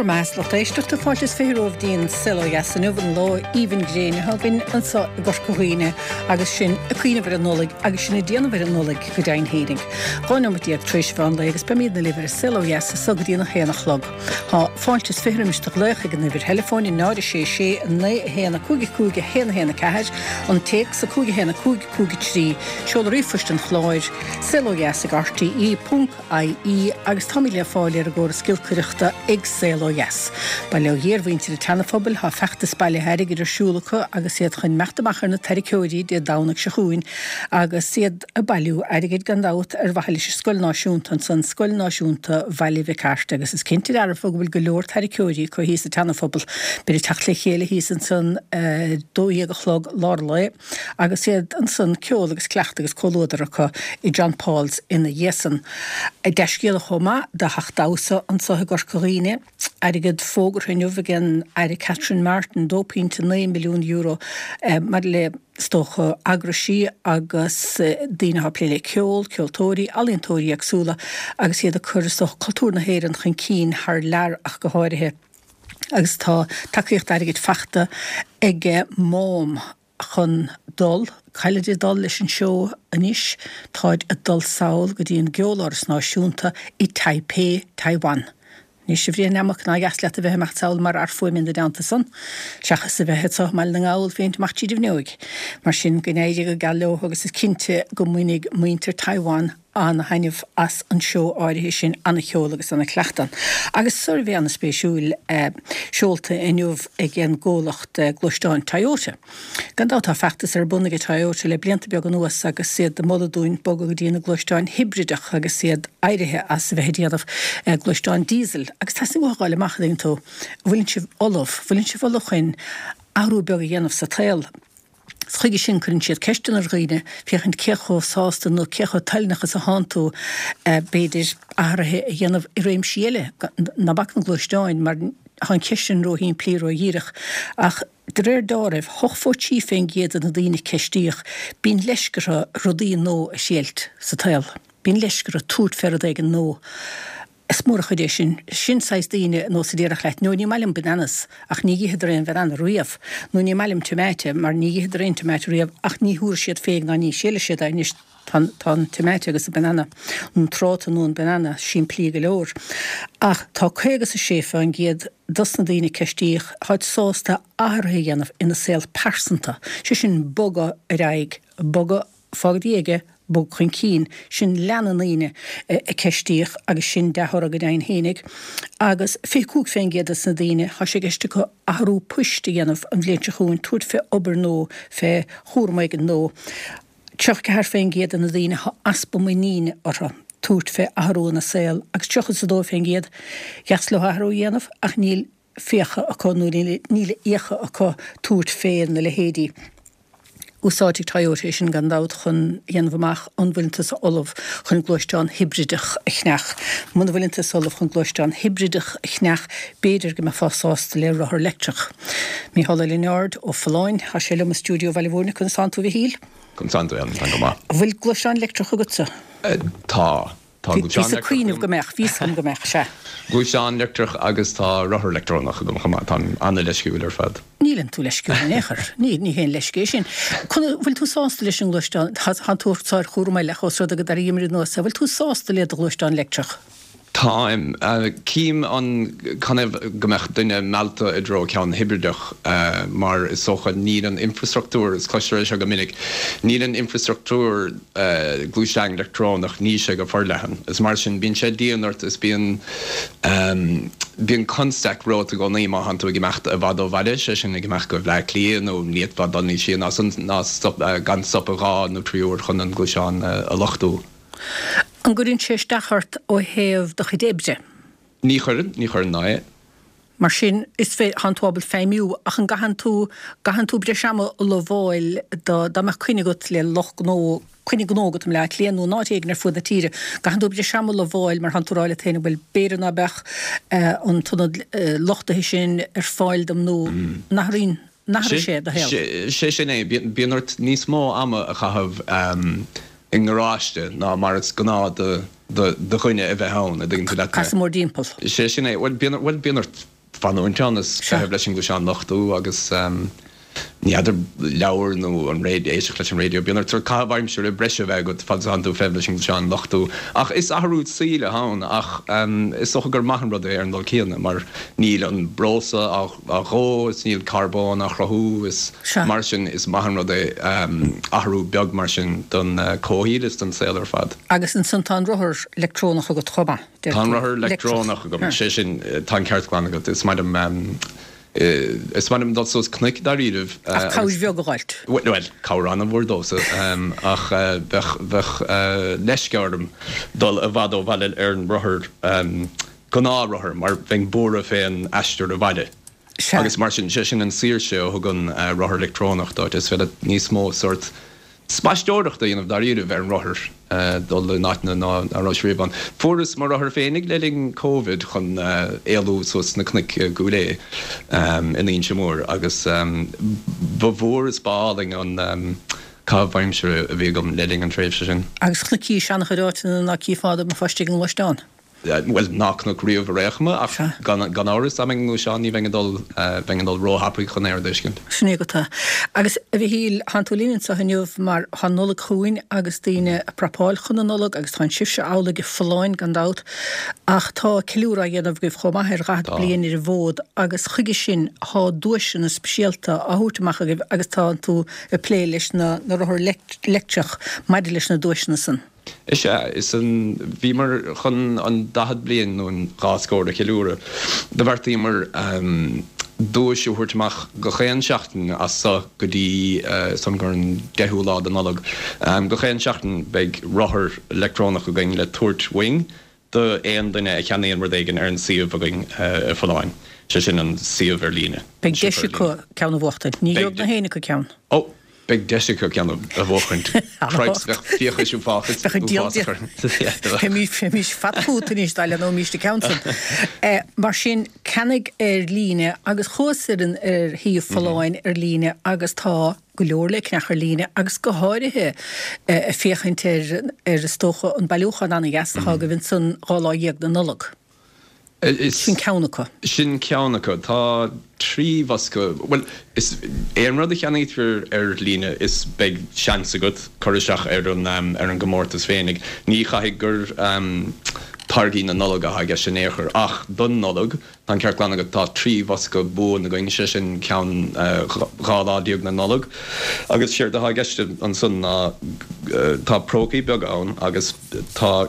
más lot éisteach tá fáilte féróh dín silas an uhan lá even gréine hagin an sa gorcohuiine agus sin a cuioine ver an nolig agus sinna déana ver an nolig go dain héing. Gáinmtíag tríéis van agus be míad na liver silas a sugdína héananach log. Tá fáilte féimiisteach lecha gan idir telefóní náidir sé na héanana cúige héna ceir an teach sa cúige héna cúige trí seola rifuist an chláir silas a gartaí.ie agus tamíle fáil ar a ggóra skillcuireachta ag CLOS. Ba le dhéirhainte de tenafobal ha fechtas bailile heirig idir siúlacha agus siad chun meachtamachar na tericóirí de dánach se chuin agus siad a bailú airigid gandát ar bhaile se scoil náisiúnta san scoil náisiúnta bhaile bheith ceart agus is cinnte ar fogil go leor tericóirí chu hís a tenafobal beidir tachla chéile hís an san dóíagachlog lárla agus siad an san ceol agus clecht agus colódaracha i John Pauls ina Jesan. I deiscéal chomá de hachtása an sa gorcoíine airigid fógur huniuh gin airig Catherine Martin €2.9 milliún mar le stocha agrasí agus dína pléile ceoltóirí, alíntóirí agsúla agus iad a chuirstoch cultúrna héir an chun cín haar lear ach go háirithe agus tá takeíocht airigid fachta ag móm chun dul Cailide dul leis an seo anis táid a dul saoil go dtíon geolaras náisiúnta i Taipei, Taiwan. Ní sé bhríon amach ná gasleat a bheith meach saoil mar arfuim in de dáanta san. Seachas sa bheith soch meall na gáil féint macht tíad bhneoig. Mar sin gnéide go galó agus is cinnte go muoinnig muinter Taiwan an haineh as an seo áirithe sin anna cheol agus anna cleachtan. Agus survé anna spéisiúil seolta inniuh ag an ggólacht glúisteáin Toyota. Gandá tá feachtas ar bunnaige Toyota le blianta beag an nuas agus siad de moladúin bog go dtíana glúisteáin hibridach agus siad áirithe as bheith díanamh glúisteáin diesel. Agus tá sin bháil machdaín tú bhfuiln si bholachain áhrú beag a dhéanamh sa tail. Schuige sin chun siad ceistan ar riine fiochan cecho sásta nó cecho talnachas a hántú beidir áirithe a dhéanamh i réim síle na bacna glúisteáin mar chan ceistan roihín plíró dhíirech ach dréir dáibh hochfótí féin géad na daoine ceistíoch bín leisgara rodí nó a séalt sa tail. Bín leisgara túrt ferad an nó. Is mór chuidé sin sais daoine nó sa ddíireach leit nó ní mailim bananas ach ní hidréin ver an riamh nó ní mailim tomáte mar ní hidréin tomáte riamh ach ní húr siad féig ná ní séile siad a níos tá tomáte agus a banana nó tráta nó an banana sin plí go leor. Ach tá chuigegus a séfa an géad dus na daoine ceistíoch háid sásta áirithe dhéanamh ina saoil persanta. Sin boga a raig, boga fágadíige bog chun cín sin leanaíine a ceistíoch agus sin dethra go dain hénig agus fécúg féin géad na daine há sé geiste go ahrú puiste dhéanamh an bléinte chuún túd fé obair nó fé chóirmaig nó. Teach go thar féin géad na daine há aspa muoíine ortha túd fé ahrú na saoil agus teochas sa dó féin géad gas le ahrú dhéanamh ach níl fécha acu nó níl écha acu túd féin na le hédí. Úsáidigh Toyota sin gandát chun dhéanamhach an bhfuiltas olamh chun glúisteáin hibridach a chneach. Muna bhfuiltas olamh chun glúisteáin hibridach a chneach beidir go me fásásta le rothar leicteach. Mí Hola Leonard ó Fáin a sé le a stúdio bhile chun Santú bhí híl. Chun Santú an go má. Bhfuil glúisteáin leicteach a gutsa? Tá. Ví a cuiineh go meach, ví go meach se. Glúisteáin leicteach agus tá rothar leictrónach go chumá tá anna leisciúil ar fad. Nílann tú leisciúil néchar, ní hén leiscé sin. Bhfuil tú sásta leis an glúisteáin, han túirtáir chóirmaile chosrad a go dar imrid nósa, bhfuil tú sásta le a glúisteáin leicteach? Táim, cím an canibh gomach duine melta i dro ceann hibridach mar is socha ní an infrastruktúr, is cloisteéis se go minic, ní an infrastruktúr glúisteáin leictrónach ní sé go forlehan. Is mar sin bín sé díanart is bíon constact ró a go níma hanú gemacht a bhd ó bhaide sé sin gemacht go bhle líon ó níiad bhd daní sin ná gan stoppará nó tríúir chun an glúisteáin a lochtú. An gurinn sé stachart ó héamh do chu débse? Ní chuir ná. Mar sin is fé hantábal féimiú ach an gahan tú bre seama le bháil da meach cuinegat le loch nó cuinig gnógat am le léanú nátéag nar fud a tíre. Gahan tú bre seama le bháil mar hanúráile téine bhfuil béran a bech an tunad lochtathe sin ar fáildam nó nachrín sé a héal. sé sin é bíonart níos mó ama a chahabh in gráiste ná mar is gná de chuine a bheith hán a dtí le. Cas mór dímpel. sé sin é bhfuil bíonart fanúinteannas leis go seán nachtú agus níidir leabhar nó an éisteach leis an radio bíonar tar cabhaim siú le breise bheith go fan anú feh leis seán nachtú. Ach is ahrút síle hán ach is socha gur maihan rud ar an dul céanna mar níl an brosa a ró is níl carbón a chrathú is mar sin is maihan rud ahrú beag mar sin don cóhíad is don saoil ar fad. Agus in san tá ruthir electrónach go chuma. Tá ruthir electrónach go sé sin tá ceartlána go is maidm is maidm dat sos knic dar íirih. Ach cáis bheag goáilt. Well, cáran an bhórdósa ach bheith leiscearm dul a bhd ó bhile ar an ruthir go ná ruthir mar bheith bóra féin eisteir a bhaide. Agus mar sin sin an síirse ó gon ruthir electrónach dát is fé níos mó sort spaisteoireachta dhéanamh dar íirih ar an ruthir dul náitna ná Roisríban. Furas mar ruthir féinnig leling COVID chun éalú sos na cnic gúlé in íon semór agus bhór is báling an cabhaimseir a bhí gom leling an tréimhse sin. Agus chnicí seannach chudáitina na cí fáda mar fastigh an Leistáin. Well nach riomh réchma ach gan áras am nú seánní bheitdul róhapaí chun éir deiscint. Sné gotá. Agus a bhí híl hantalíonn sa haniuh mar han nola chuin agus daine prapáil chun an nolog agus tá sibse ála go fláin gandát ach tá ciúra dhéanamh goibh chomaithir rad blion ar bhód agus chuige sin há dúisin na speisialta a thuúteach agus tá tú a plé leis na ruthir lecteach maidir leis na dúisina san. Is an bhí mar chun an 10 bliain nó an gáscóir a ciúra. De bhartaí mar dúisú thuirteach go chéan seachtain as sa go dtí san gur an 10 lád an nolog. Go chéan seachtain beag ruthir electrónach go gin le tuairt wing do éon duine cheanaíon mar dégin ar an siomh a gin fáin. Se sin an siomh ar líne. Beag deise go ceanna bhachta, ní jog na héine go ceann. Beg deisicha ceanna a bhchant. Craid fíochaisiú fáchas. Mís fatútain is daile nó míiste council. Mar sin cenig ar líne agus chósaran ar híomh fáin ar líne agus tá go leor le cnechar líne agus go háirithe a féchaint ar stócha an bailúchan anna gasachá go bhín san gála dhéag na nolog. Sin ceannacha. Sin ceannacha tá trí vasca well is éon rud a cheannaítar ar líne is beag seansa go choristeach ar an gomórtas féinnig. Ní chaigh gur targaí na nologa a gas sin éair ach don nolog an ceartlána go tá trí vasca bú na going se sin cean gádádiog na nolog agus siir de gaiste an sun tá prócaí beag ann agus tá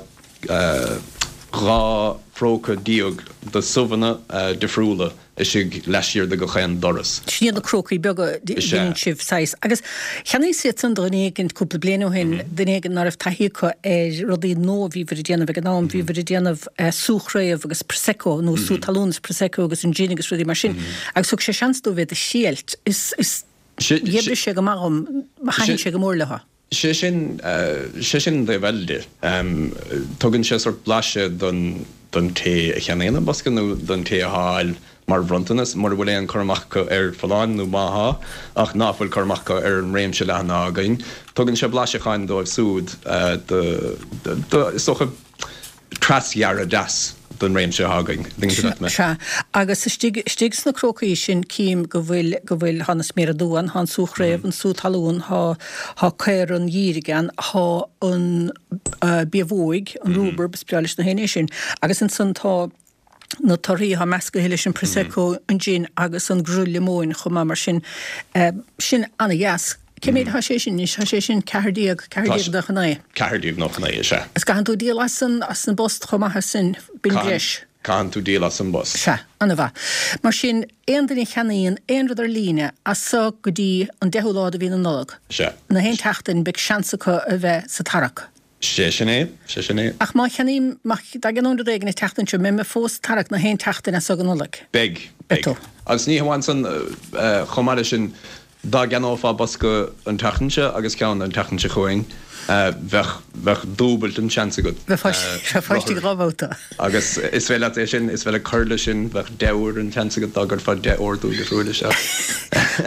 rá próca diog de suvanna defriúla is sig leisir de go chéan doras. Sníad na crocaí bega dín sibh sais. Agus cheannaí sé san dréigin cúpla blianú hin dunéigin nar taícha rudí nóhí ver déanamh ag nám hí ver déanamh súchréamh agus prosecco nó sú talúns prosecco agus an gin agus rudí mar sin. Agus thug sé seanstú bheith a síalt is dhébre sé go marm hain sé go mór leha. sé sin de bhilde. Tugann sé sort blaise don té a cheanna basca nó don té a háil mar brontanas, mar bhfuil éon chomachcha ar fáin nó maitha ach náfuil chomachcha ar an réimse leanna againn. Tugann sé blaise chain dóibh súd socha trashearra das don réimse againn. Agus stigus na crocaí sin cím go bhfuil hanas méar a dúan, han súchréamh an sú talún há céir an dhírigan há an bíomhóig an rúbar besprealis na héine sin. Agus an san tá na tarí ha measca héile sin prosecco an gin agus an grúile móin chumá mar sin anna gas. Céméid ha sé sin cehardíag do chané. Cehardíag nó chané se. Is gahan tú díal as an bost chumathe sin bin bréis. Cahan tú díal as an bost. Se, anna bha. Mar sin éon duine cheanaíon éon rud ar líne as sa go dtí an 10 lád a bhí an nolog. Se. Na hén teachtain beag seansacha a bheith sa tarach. sé sinné. Ach má cheanaí da gan régan teachtain se mé me fós tarach na hén teachtain a sa an nolog. Beg. Agus ní hamhain san chomáile sin da gan áfá basca an tachanse agus ceann an tachanse chuing bheith dúbalt an seansa go. Fáistí rábhóta. Agus is bheile é sin is bheile chuirla sin bheith deir an seansa go dagur fá 10 orú go rúla se.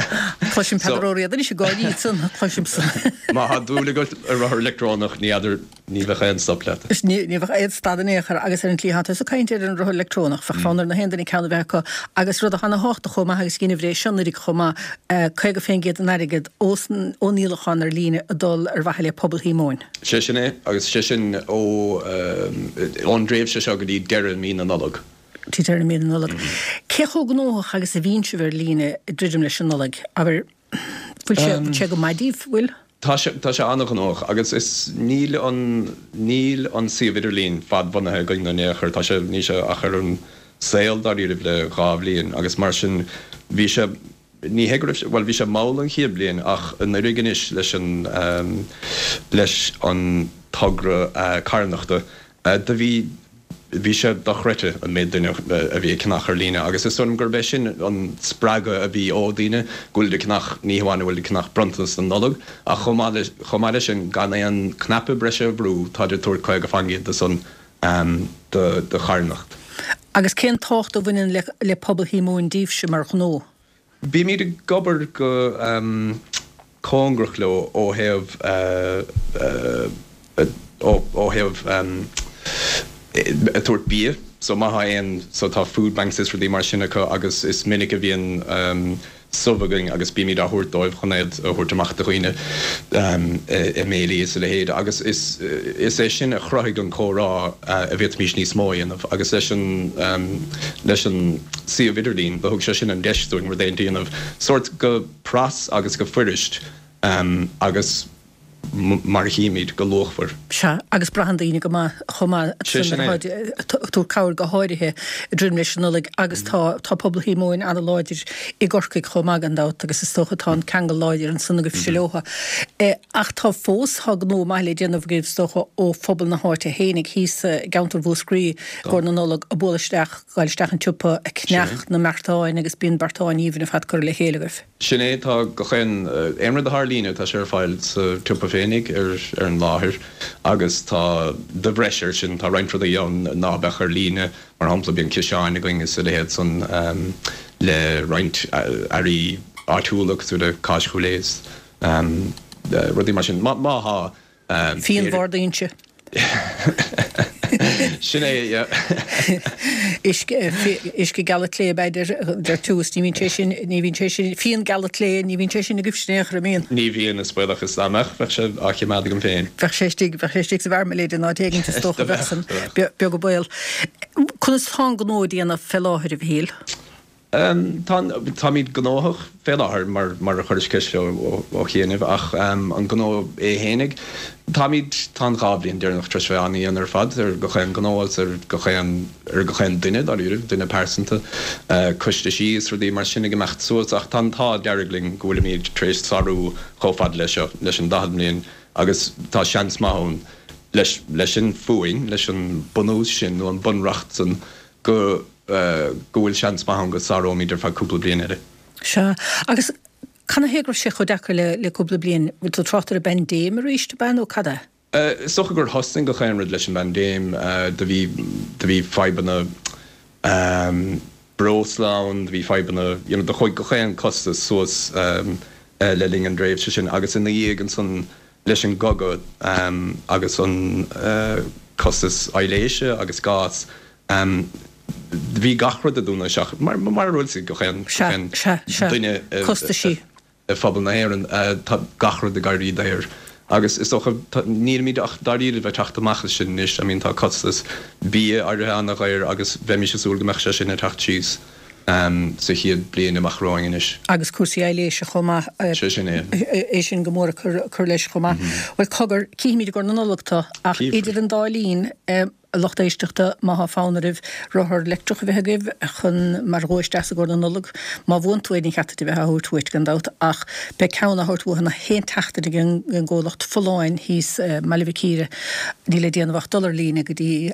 Chluisim pedróíad is gáí san chluisim san. Má ha dúla go ar electrónach ní bheith an stopleta. Is ní bheith éiad stadannéchar agus ar an tlíhananta sa caiintear an roth electrónach fa fánar na hendaní ceanna bhecha agus rud a chana háta chomá agus cinna bhré sinnaí chomá chuig go féin géad an airigid ónílachan ar líne a dul ar bhaile pobl hímóin. Sé sinné agus sé sin ó an dréimh se se go dtí deire mí an nolog. Tíar mé noleg. Cecho gnóch agus a víse ver líne dridim leis noleg, aber fuil go maidíh bhfuil? Tá sé annach gnóch, agus is níl an sividir lín fad bannathe going na néchar, tá sé ní se achar an saoil daríh le gáblíon, agus mar sin bhí se ní hegrih well bhí sé mála an chiaad blion ach an riganis leis an tagra carnachta da bhí sé dochreite an méid duine a bhí cnach ar lína, agus is son gurbé sin an sppraga a bhí ódaine gúil de cnach níháinna bhfuil cnach brontas an nolog, a chomáile sin gan é an knappe breise brú tá de túir chuig go fangiad de son de charnacht. Agus cén tácht a bhainein le pobl hímóin díobse mar gnó? Bí míad gobar go cóngrach le ó heamh a tuairt bia, so maitha éon so tá food banks is dí mar sinna agus is minic a bhíon subhaing agus bí míad a thuirt dóibh chunéad a thuirt amach do chuoine i mélí is le héad, agus is é sin a chroigh an chórá a bhíit mís níos móíanamh, agus leis an si a vidirlín, ba thug sé sin an deistúing mar déontíanamh sort go pras agus go fuirist agus mar híimiid go lochhar. Se agus brahandaíine go chomá tú cabhar go háirithe drim leis nolig agus tá pobl hímóin an láidir i gorcaigh chomá an dát agus is stochatá cheangal láidir an sanna go fileócha. Ach tá fós ha gnó maile déanamh gibh stocha ó phobal na háirte hénig hís gaantar bhúscrí gur na nolig a bólaisteach gáilisteach an tiúpa a cneach na mertáin agus bíon bartáin íomhann a fad gur le héalagah. Sinné tá go chéin éimre de Harlíne tá sé ar fáil sa tiúpa fénig ar an láthir, agus tá de bhreisir sin tá reinfrad a dhéann nábech ar líne mar hampla bíon ciseáin a going is a héad san le roint airí áitiúlaach sú de cáischuléis rudí mar sin mátha Fíon bhardaínse. Sinné Isce galat lé beidir túús ní vín sin fíon galat lé ní vín sin na gibsnéach ramíon. Ní bhíon is buach is amach fe se achi mead go féin. Feistig sa bharmléide ná teginn te stocha bhesan be go bail. Chun is tá gnódí anna felláthir a bhíl? Tá míad gnóthach féláthir mar a chuir ceisle ó chéanamh ach an gnó é hénig. Tá míad tá gáblíonn dearnach tresfeánaí an ar fad ar go chéan gnóil ar go chéan duine áúh duine persanta chuiste síos rudí mar sinna gomecht suas ach tá deirigling gohfuil míad trééis sarú chofad leis an dahamlíonn agus tá seans máthn leis sin fuin leis an bunús sin nó an bunracht san go gohfuil seans máthn go sarómíidir fa cúpla bliana éire. Se agus Canna hégur sé chu decha le cúpla blion bhfuil tú trochtar a ben déim a ríiste ben ó cada? Socha gur hosting go chéanrad leis an ben déim de bhí febanna broslán, de bhí febanna de chuig go chéan costas suas le ling an dréimh sin agus in na dhéag an san leis an gogad agus an costas eiléise agus gás bhí gachrad a dúna seach mar bhfuil go chéan duine costa sí. Fabal na héan gachrad a garí déir. Agus is ní míad ach daríad bheith teachtamach sin is a mín tá costas bí ar anna réir agus bheimi se súil gomeach se sin a techt síos sa chiad blian amachráingin is. Agus cuasaí eiléise chomá é sin go mór chur leis chomá. Bhil cogur cíimiid gur na nolachta ach idir an dálín lochtéisteachta maitha fánaribh rothir lectrach bheith gibh chun mar róisteach a gur an nolag má bhhaintúid cheata bheith thuirtuit gan dát ach be ceanna thuirtúhanna hén teachta gin ggólacht foláin hís malibhíre ní le déanamh $1 lína go dtí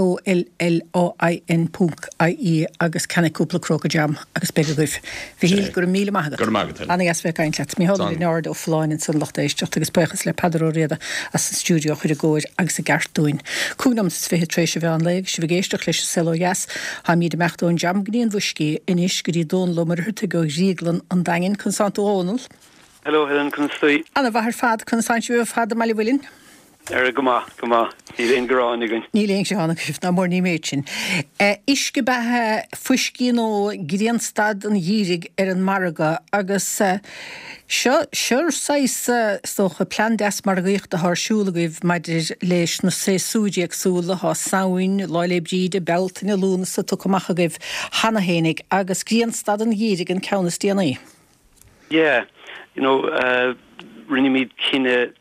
FOLLAIN.ie agus cennaúpla croca jam agus be goibh. Bhí híl gur míle maigad. Gur maigad. Anna gas bheith caiint mí hála náir ó fláin san lochtéisteach agus buchas le pedróréada as an stúdio chuir a ggóir agus a gartúin. Cúnam he trééis bhean le si bhgéisteach leis seloheas ha míad mechtú an jamgníon bhuiscí inis gurí dón lomarthta go ríglan an dain chun Santa Ónal. Hello, Helen, can I Anna bhar fad chun Sanú fad maiile bhfuilinn? Goma, Níl gorán again. Níl éon se hána chuh na mór ní méid sin. Isce bethe fuiscí nó gréanstad an dhírig an marga agus seir sais socha plan des mar gaocht a thsúlagaibh maidir leis na sé súdi agsúla há saoin, láilébríide, belt na lúna sa tu goachagaibh hana hénig agus gréanstad an dhírig an ceannas DNA. Yeah, rinne míid cinenne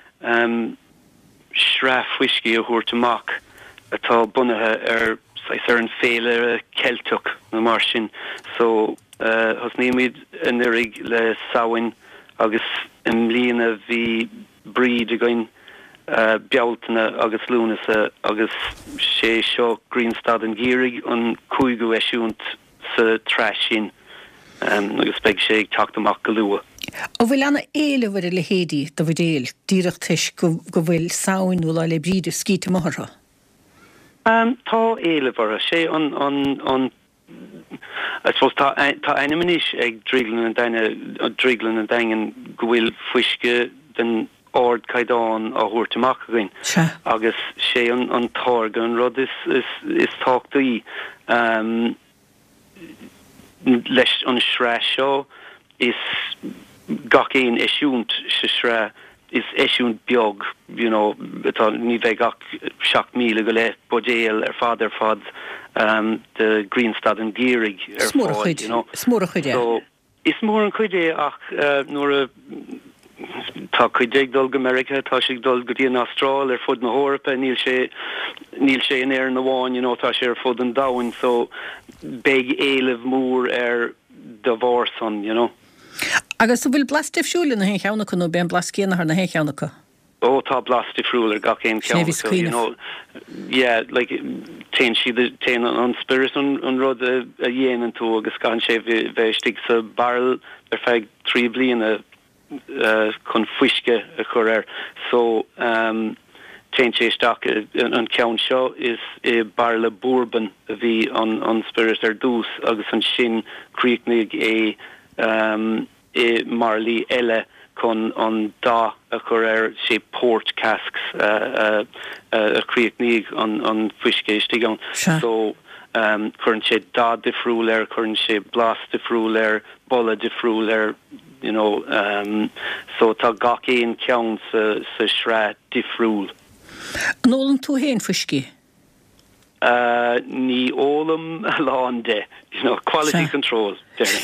shraf whiskey a húirtamach atá bunathe an féile Celtic na mar sin. So has níimiid an irig le saoin agus an líana bhí bríd a goin bealtainna agus lúnasa agus sé seo Greenstad an gírig an cúigu eisiúnt sa trasin agus beag sé ag teachtamach go lua. A bhfuil anna éilehar le héadí do bhid éil díreachtais go bhfuil saoinú le bríide scíte mthra? Tá éilehar sé an I suppose tá animanis ag dríglan an dain go bhfuil fuisce den ord caidáin a thuirtamach againn. Agus sé an tága an rud is táchtaí leis an shrá seo is gach éon eisiúnt se shrá is eisiúnt beag, atá ní bheith gach 7,000 go le bodéal fad de Greenstad an gírig fád, Smór a chuide. So, is mór an chuide ach nuair tá chuideag dul go America, tá sig dul go dtí an Austráil fud na Hórpa, níl sé in air na bháin, tá sé fud an dain, so beag éileh mór de bhórson, Agus bhfuil blastifisiúla na hécheannacha nó ben blascéanna na hécheannacha? Ó, tá blastifriúil gar cén ceannacha. Yeah, like, téan an spirit an rud a dhéanaan tú agus gan sé bheith stig sa barrel feag 3 bliana chun fuisce a chur So, téan sé isteach an ceann seo is barrel bourbon a bhí an spirit dús agus an sin críicnig marlí eile chun an dá a chur sé port casks a críicnig an fuisce stigán. So chun sé dá difriúil chun sé blas difriúil bolla difriúil so tá gach éon ceann sa shrá difriúil. An ólan tú héin fuisci? Ní ólam lán de, quality control.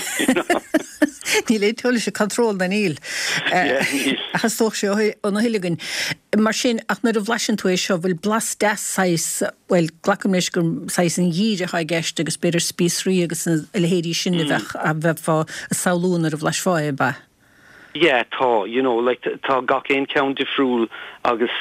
Ní le tuaile sé control na níl. Achas tóch sé an hiiligin. Mar sin ach nar a bhlasin tú seo bhfuil blas deis glacham leis gur sais an dhíre ha gceist agus beidir spísrí agus le héirí sinna bheith a bheith fá a saolúnar a bhlas fáid ba. Yeah, tá gach éon ceann difriúil agus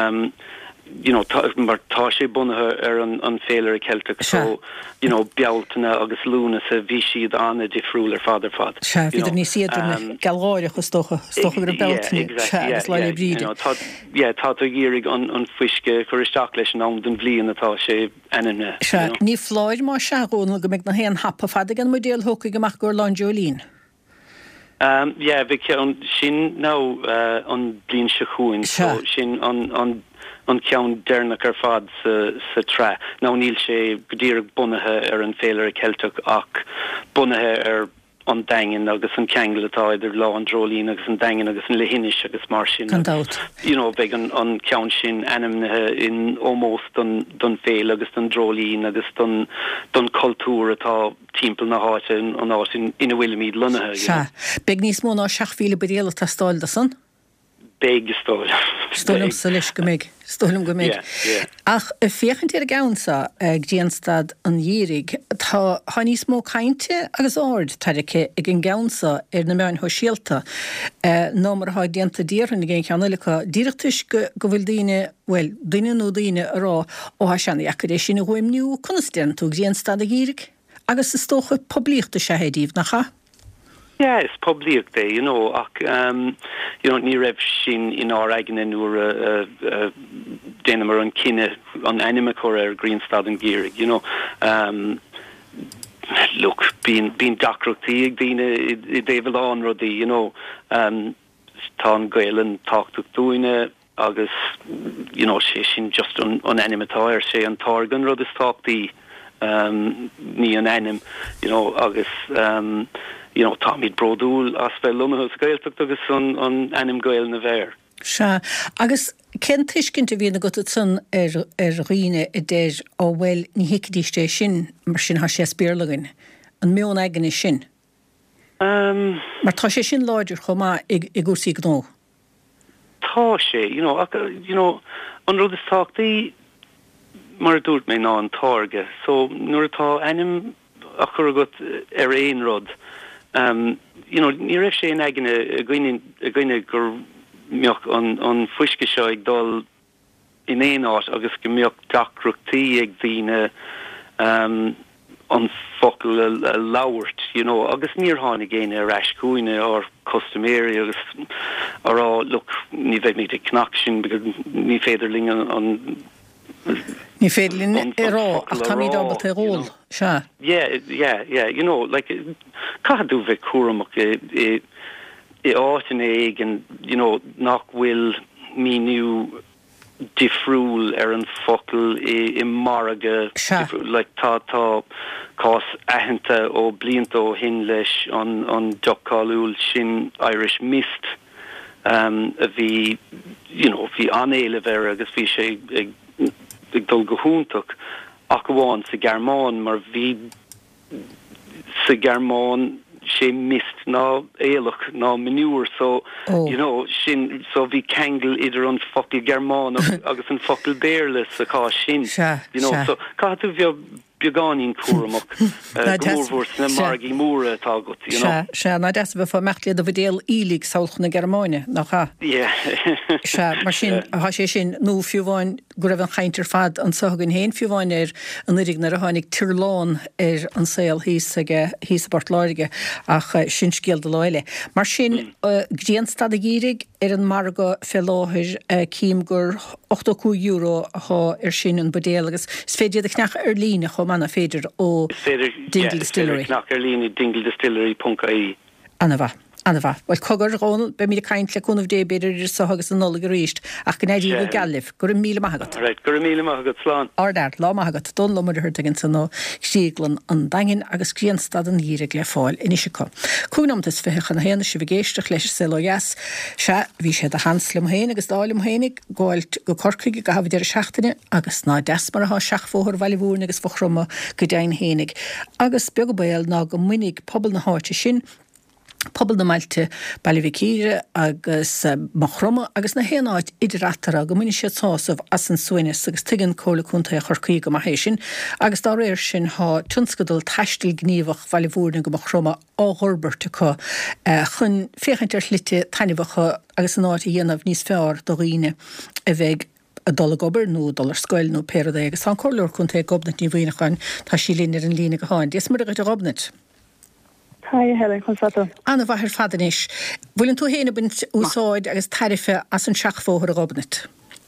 mar tá sé bunathe an féile Celtic, so bealtainna agus lúna sa bhí siad anna difriúil fad. Se bhíidir ní siad galgáire chu stocha gur bealtainna agus leile bríide. Tá gírig an fuisce chur isteach leis an den bblion atá sé anna. Ní fláid má seaúna go méid na héan hapa fad gan mu déal thuca goach gur Langeolín. Bhí ceann sin ná an blin se chuin, so sin an ceann déirnach fad sa trá. Ná níl sé godíireg bunathe an féile Celtic ach bunathe an dain agus an ceangal atá idir lá an drolín agus an dain agus an lehinis agus mar sin. Beag an ceann sin animnathe in almost don féile agus don drolín agus don cultúr atá timppel na háte an áit ina bhfuil míad lunathe. Beag níos mó ná 7,000 bedéal tá stáil da san? Beag stáil. Stolum sa leis go méid. Ach féchann a gaansa Greenstad an dhírig tá níos mó cainte agus áard tarice ag an gaansa na meáin ho síalta ná mar há déanta díirn i gén cheannacha díreachtais go bhfuil duine nó duine ará ó seanna éis sin bhfuim nniu conastéan tú Greenstad a dhírig agus is tócha poblíochta se hédíh nachcha? Yeah, it's public day, ach, ní raibh sin in our eigen nuair déanamar an cinenne an Animacor Greenstad and Gearig, you know. Look, being Docrocty, being a David on Ruddy, you know, Ton Galen talked to doing August, you know, she's just on animatoir, she and Torgan Rudis talk the ni an anim, you know, August, you know, Tommy Brodul, Aspel Lumahus Gael took August on anim Gael Naver. Sha, August, Ken Tishkin to be in the good son Rine a day or well Nihiki station, Martin Hashes Beerlugin, and Mion Agony Shin. Martasha Shin Lodger Homa Igusi Gno. Tashe, you know, under this talk, the Mardurt may non Torga, so Nurta anim Akuragut Erain Rod. You know, near Shane Agin a Gwynnig or Milk on Fushkishoig Dol in Ainot, August Milk Docrocty Egdina on Focal Lowert, you know, August near Han again a Rashkuina or customary or all look ni vet me the connection because ni federling on ni federling ero Tommy double the roll sha yeah you know like ka do ve kurum e autumn egg and you know knock will me new diffrule an focal e marga like ta cos ahenta o blinto hinlish on Duckalul shin Irish mist the you know the anelever agus vi sé ag dul gohúntuk akwan sa Germán mar vi sa Germán sé mist ná éalach ná manure so you know sin so vi kangel idir an focal Germán agus an focal bearless sa cá sin you know so cá tu vi Bioganin Kuramok, Gurvurs, Margi Mura, Tagot, you know. Sha, na das before Mertli the Vidal Elig, Southern Germania, Naha. Yeah. Sha, machine, Hashin, no few one, Graven Hinter Fad, and Sogan Hain, few one and Lidigner Honig Tirlon on sale, he's about Lorga, Ach, Shinskil the Loile. Machine, Gian Stadigirig, Margo Fellow, Kimgur, €8 ha Shin and Budelagas, Svedia the Knach Erlina, Homana Feder, or Dingle Distillery. Knach Erlina, Dingle Distillery, Punkai. Anava. Well, Cogger Ron, be me the kind like one of day better Sahagas and Nolga reached. Achnadi Galif, Gurmila Mahagot. Right, Gurmila Mahagot Slan. Or that, La Mahagot, don't lumber her against no Shiglan and Dangin Agus Krianstad and Yirigle fall in Ishiko. Kunam this Fechan Hen, Shivigation, Clash Selo Yas, Sha, Visha the Hanslum Hen, Agus Dalim Henig, Gold, Gokorkig, Gavider Shachtine, Agus Na Desmar, Shach for her Valivur, Negus Fochroma, Gudain Henig, Agus Bugabel, Nagum Winnig, Pobble na Hortishin. Pobl na Malte Ballyvikire agus Machroma agus na héanaid idirratara go muine sé tásamh as an suines agus tuigeann cólaúnta a chorcaí go maithsin agus dá réir sin há tunscadal taistil gníomhach Ballyvúrna go Machroma á Ghurberte có chun féchaintear lite tainimhacha agus an áit dhéanamh níos fearr do riine a bheith a dollar gober no dollar scoil no perda agus an corlor chunta gobnet ní bhuiinechan tá sí línar an lína go háin. Dés mar a gobnet. Hi, Helen, consato. Anna var her fadenish. Willen tú héna bint úsáid agus tarife as an seach fóhar a gobnet?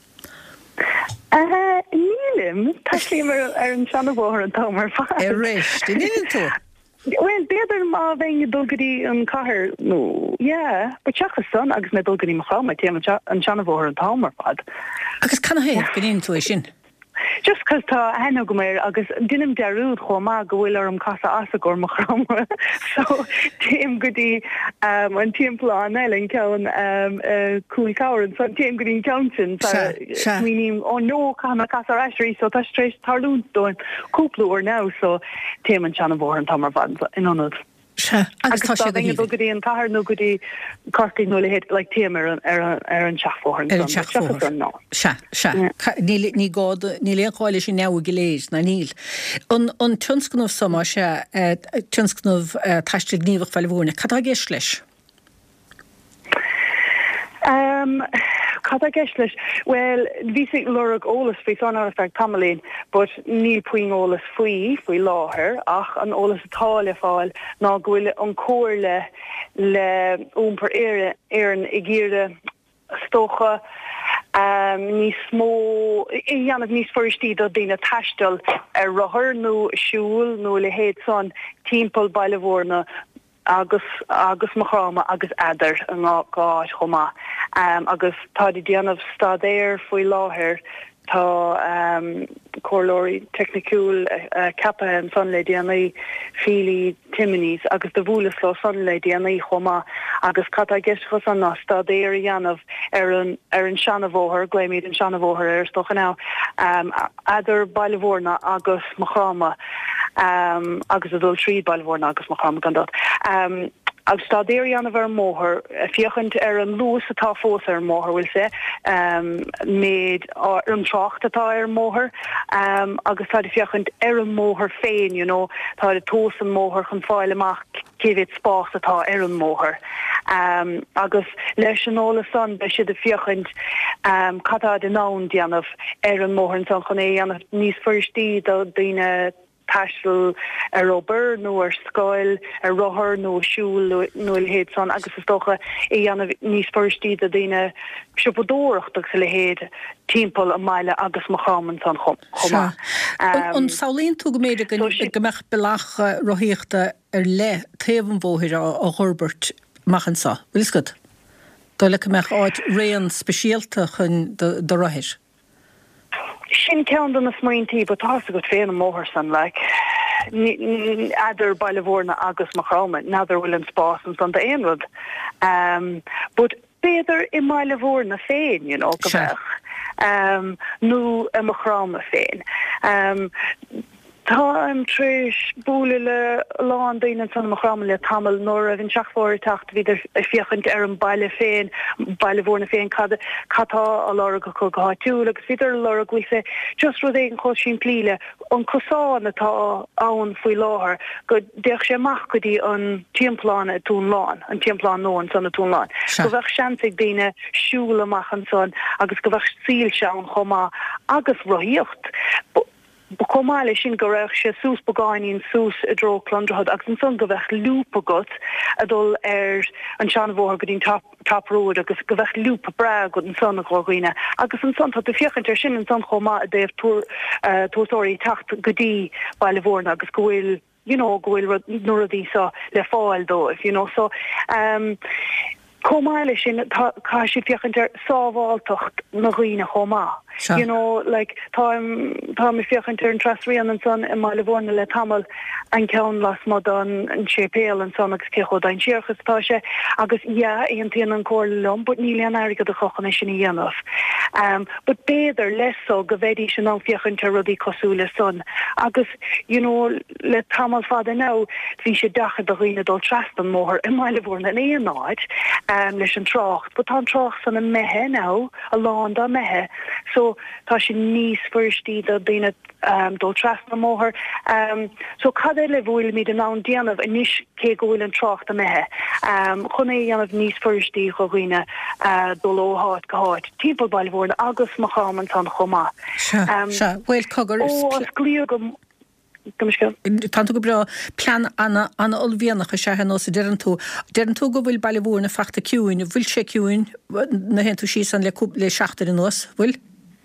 Nílim, taslimar an seanna bóhar an tomar fad. Réis, di nílim tú? Well, beidir má bhein dulgadí an cahar, no, yeah, but seach a son agus me dulgadí machá, mai téam an seanna bóhar an tomar fad. Agus canna hé, gyn tú sin? Just because tá henna go méir agus dinim dearúd chomá go bhfuil arm casa asagór mo chromra. So téim gotí an timpla eilin ceann cúil cabhair so téim gotí ceantin mínim ó nó chana casa eisrí so tá stréis tarlún doin cúplúir now so téim an seanna bhór an tamar bhad in anad. Agus tá sé goí an cahar nó goí carcaí nó le héad le téamar an seachfór ní gád ní léon cháile sin neamh goléis na níl. An tunscnmh sama se tunscnmh taiste gníomhach Valivúrna, cadá géis leis? Cadá géis leis? Well, bhí sé lorug ólas faoi son arfeach tamalainn, but níl puing ólas faoi láthair, ach an ólas atá le fáil ná go bhfuil an cóir le úmpar éireann i gcéirde stócha níos smó dhéanamh níos fuirtí do dtíine taistil ar rothair nó siúil nó le héad son timpeall baile mhórna agus machráma agus adar an gáis chomá. Agus tá déanamh stadéir faoi láthir tá cólóirí technicúil cappa an son le déanaí fílí timinis agus de bhúlas lá son le déanaí chomá agus catá geisgus an ná stadéir dhéanamh ar an seanamhóthir gléimiid an seanamhóthir ar stocha ná adar baile mhórna agus machráma agus a dul tríd baile mhórna agus machráma gandát. Agus stadéir an bhar móthir fiochant ar an lús atá fós ar móthir bhfuil sé méid an trocht atá ar móthir agus tá fiochant ar an móthir féin tá a tos an móthir chun fáil amach céhid spás atá ar an móthir. Agus leis an óla san be siad a fiochant catá den nán déanamh ar an móthir san chun é anamh níos fuirtí do daoine taistil ar obair nó ar scoil ar rothair nó siúil nó le héad son agus is dócha é dhéanamh níos fuirtí a daoine sioppadóireachtas le héad timpeall a mile agus machráman san chomá. An saolíonn tú go méidir gombeach belach rothíochta ar le taobhan mhóthir á Ghurbert Machansa. Bhuilis go? Dá le gombeach áid réan speisialta chun do rothir. Sin ceann na smaointí, but tá go féin an móthir san adar baile mhórna agus machráma nadidir bhfuil an spás an san aonrad. But béidir I baile mhórna féin, go bheith. nó a machráma féin. Tá an tríis búla le lán daoine san machráma le tamil nóair a bhín seachmhóir tacht bhíidir fiochant ar an baile féin, baile mhórna féin catá a lára go gáitiúil agus bhíidir lára ghuiise just rud é an chós sin plíle an cosáin atá ann faoi láthair go deach sé amach go dtí an timpláin a tún láin, an timpláin nóin san a tún láin. Go bheith seansaigh daoine siúil amach an son agus go bheith síl se an chomá agus rothíocht. Comáile sin go raibh sé sús bagáinín sús a dro clondrahad agus an son go bheith lúpa got a dul ar an seanmhóthir go dtín tapróid agus go bheith lúpa bra go an son a ghlóghine. Agus an son tá fiochant ar sin an son chomá a déobh tuairtóirí tacht go dtí baile mhórna agus go bhfuil gohfuil nuair a dtí le fáil dóibh, so comáile sin cá si fiochant ar sábháiltocht na ghuine chomá. Tá mi fiochant ar an trasríon an son I baile mhórna le tamil an ceann las mod an sépéal an son agus céchó dain siarchas tá sé agus éon tíon an cóir lom, but ní leon airige do chochanna sin I dhéanamh. But béidir lesó go bhéidí sin an fiochant ar rudí cosúla son. Agus, le tamil fada ná, bhí sé dacha do ghuine dul trast an móthir I baile mhórna in éon náid leis an trocht, but tá an trocht san a methe ná, a lán dá methe. So tá sin níos fuirtí do daoine dul trast na móthir. So cad é le bhfuil míad an nán déanamh a níos cé go bhfuil an trocht a methe. Chun é dhéanamh níos fuirtí go ghuine dul óháit go háit. Timpeall baile mhórna agus machráman san chomá. Bhfuil cogur glíor go Tanto go bra plan anna olbhéanach a se nó a dean tú go bhfuil baile mhórna fachta ciúin, bhfuil sé ciúin na hen tú sí san le seachtar in nos, bhfuil?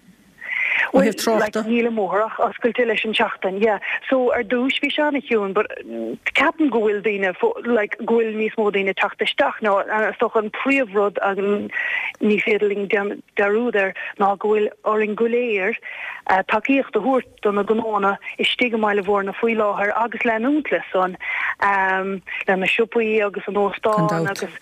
Níle mórach oscailte leis an teachtain, so ar dúis bhí se na ciún, but capan go bhfuil daoine gohfuil níos mó daoine teachtaisteach ná stoch an príomhrud a ní féidirling darúd ná gohfuil or an goléir takeíocht a thuairt don na gnána is stig baile mhórna faoi láthair agus le útla son le na siúpaí agus an óstáin agus